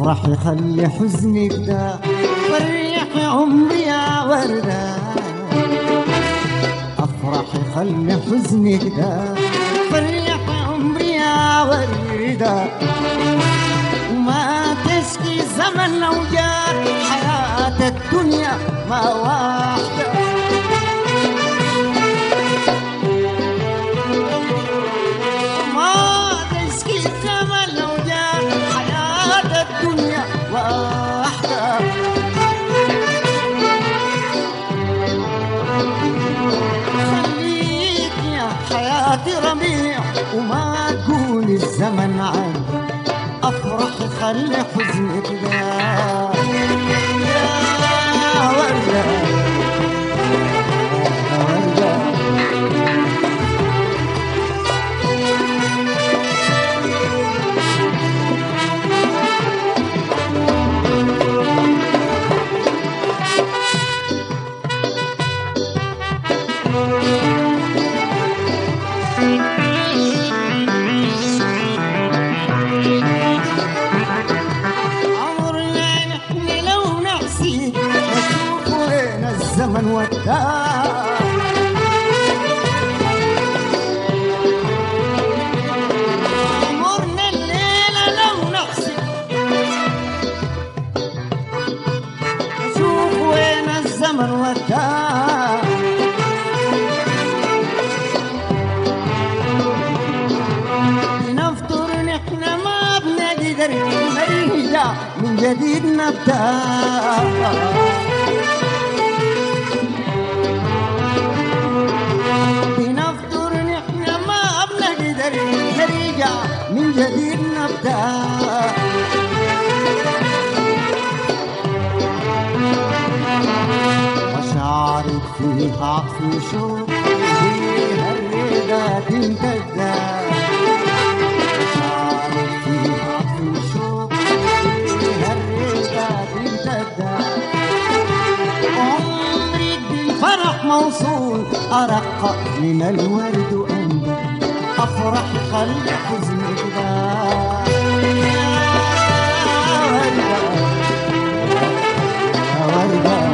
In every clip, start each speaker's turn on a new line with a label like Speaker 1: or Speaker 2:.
Speaker 1: افرحي خلي حزنك ده، فرحي عمري يا وردة. افرحي خلي حزنك ده، فرحي عمري يا وردة. وما تشكي زمن لو جات، حياة الدنيا ما واحدة. ما تشكي زمن لو جات، حياة الدنيا واحدة. خليك يا حياتي ربيع، وما تقول الزمن عني. افرح خلي حزنك ده يا وردة يا وردة. الزمن وداه عمرنا الليلة لو نحسب، نشوف وين الزمن وداه. نفطر نحن ما بنقدر نرجع من جديد نبدأ. نرجع من جديد نبدأ. مشاعرك فيها عطف وشوق، فيها الرضا تمتدى. مشاعرك فيها عطف وشوق، فيها الرضا تمتدى. عمرك بالفرح موصول، أرق من الورد وأنبت. افرح خلي حزنك ده يا وردة يا وردة.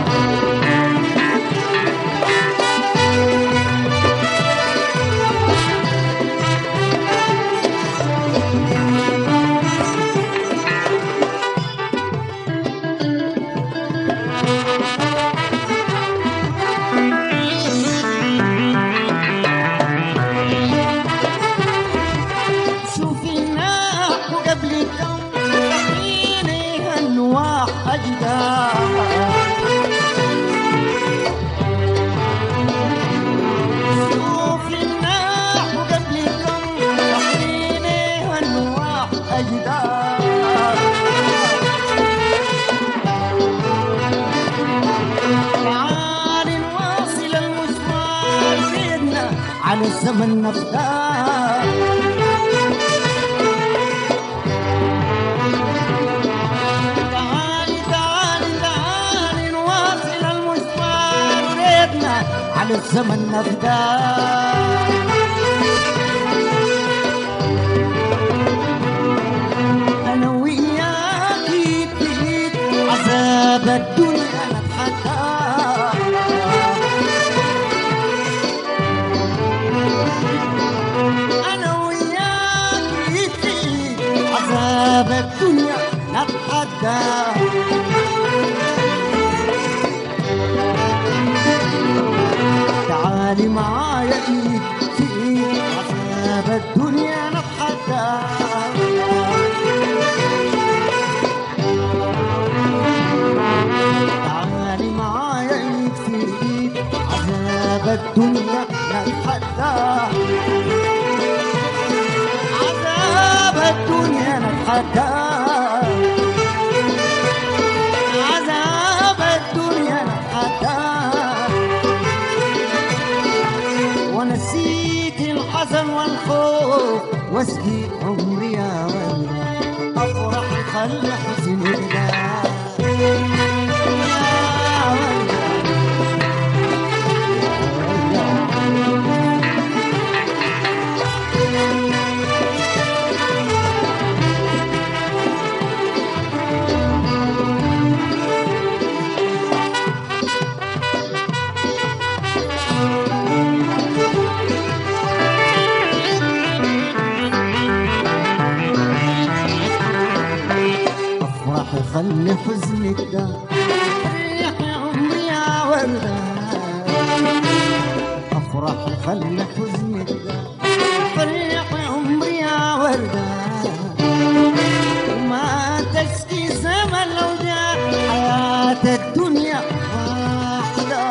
Speaker 1: على الزمن نفداه. تعالي تعالي تعالي نواصل المشوار، ريتنا على الزمن نفداه. انا وياكي في عذاب الدنيا نتحداه. عذاب الدنيا نتحدى. تعالي معايا ايد في ايد، عذاب الدنيا نتحدى. تعالي معايا ايد في ايد، عذاب الدنيا نتحدى. الدنيا نتحدى. عذاب الدنيا نتحدى. ونسيت الحزن والخوف، واسقي عمري يا وردة. افرح خلي حزني ده يا وردة. خلي حزنك ده ريح عمري يا وردة، افرح خلي حزنك ده ريح عمري يا وردة، وما تشكي زمن لو جاء حياة الدنيا واحدة،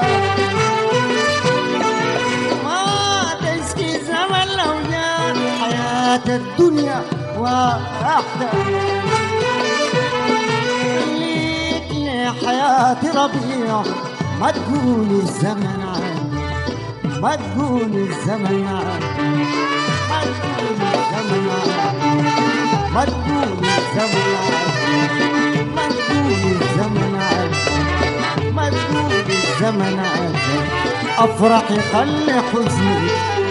Speaker 1: ما تشكي زمن لو جاء حياة الدنيا واحدة، حياتي ربيع ما تقول الزمن عاد، ما تقول الزمن عاد، ما تقول الزمن عاد، ما تقول الزمن عاد، ما تقول الزمن عاد، ما تقول الزمن عاد، افرحي خلي حزني